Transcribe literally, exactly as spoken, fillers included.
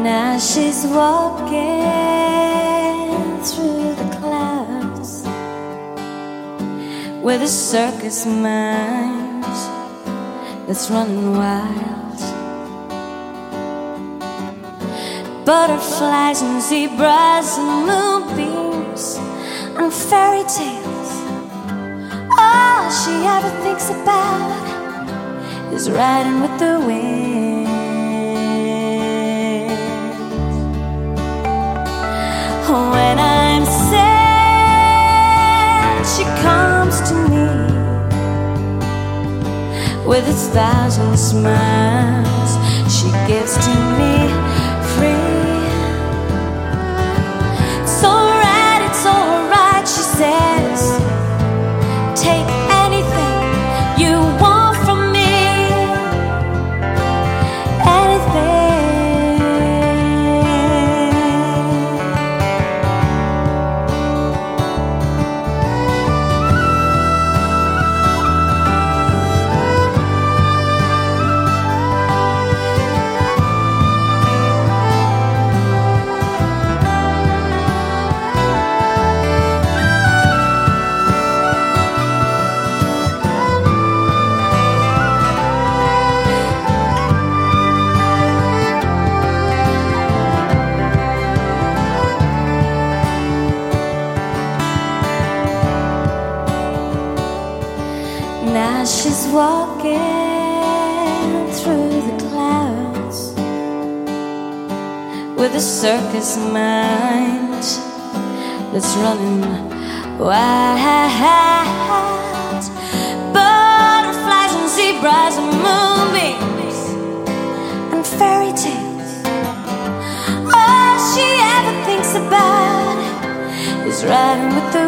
Now she's walking through the clouds with a circus mind that's running wild. Butterflies and zebras and moonbeams and fairy tales. All she ever thinks about is riding with the wind. When I'm sad, she comes to me with a thousand smiles she gives to me free. It's alright, it's alright, she says. Take anything you want from me, anything. Now she's walking through the clouds with a circus mind that's running wild. Butterflies and zebras and moonbeams and fairy tales. All she ever thinks about is riding with the